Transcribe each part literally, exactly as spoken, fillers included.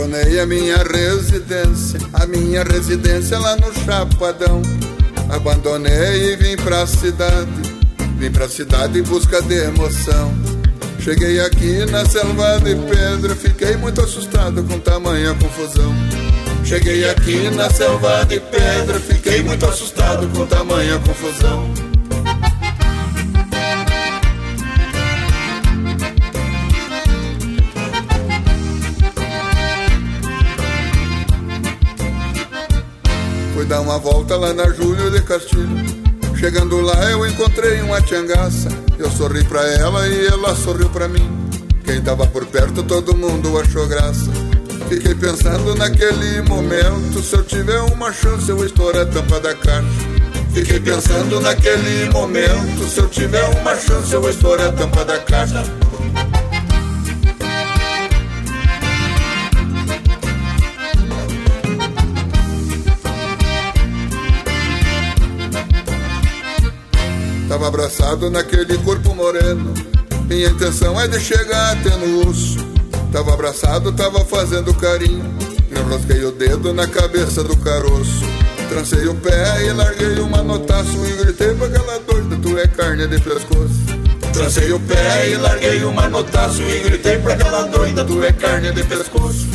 Abandonei a minha residência, a minha residência lá no Chapadão. Abandonei e vim pra cidade, vim pra cidade em busca de emoção. Cheguei aqui na selva de pedra, fiquei muito assustado com tamanha confusão. Cheguei aqui na selva de pedra, fiquei muito assustado com tamanha confusão. Fui dar uma volta lá na Júlio de Castilho. Chegando lá eu encontrei uma tiangaça. Eu sorri pra ela e ela sorriu pra mim. Quem tava por perto todo mundo achou graça. Fiquei pensando naquele momento, se eu tiver uma chance eu estourar a tampa da caixa. Fiquei pensando naquele momento, se eu tiver uma chance eu estourar a tampa da caixa. Tava abraçado naquele corpo moreno, minha intenção é de chegar até no osso. Tava abraçado, tava fazendo carinho, enrosquei o dedo na cabeça do caroço. Trancei o pé e larguei um manotaço e gritei pra aquela doida, tu é carne de pescoço. Trancei o pé e larguei um manotaço e gritei pra aquela doida, tu é carne de pescoço.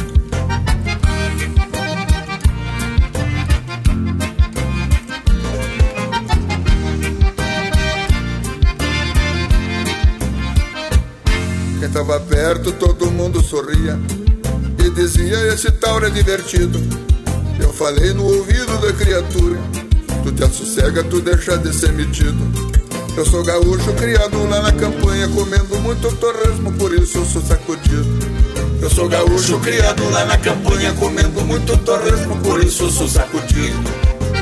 Quem tava perto, todo mundo sorria e dizia, esse tauro é divertido. Eu falei no ouvido da criatura, tu te assossega, tu deixa de ser metido. Eu sou gaúcho, criado lá na campanha, comendo muito torresmo, por isso eu sou sacudido. Eu sou gaúcho, criado lá na campanha, comendo muito torresmo, por isso eu sou sacudido.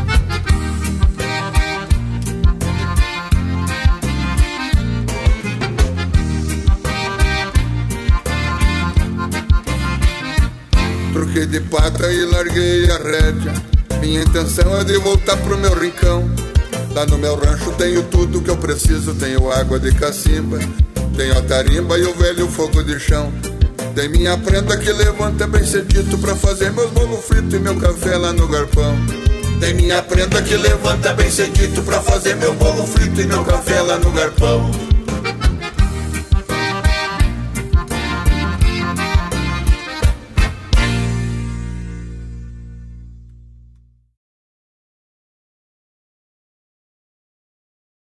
Troquei de pata e larguei a rédea, minha intenção é de voltar pro meu rincão. Lá no meu rancho tenho tudo que eu preciso, tenho água de cacimba, tenho a tarimba e o velho fogo de chão. Tem minha prenda que levanta bem cedito pra fazer meus bolos fritos e meu café lá no garpão. Tem minha prenda que levanta bem cedito pra fazer meu bolo frito e meu café lá no garpão.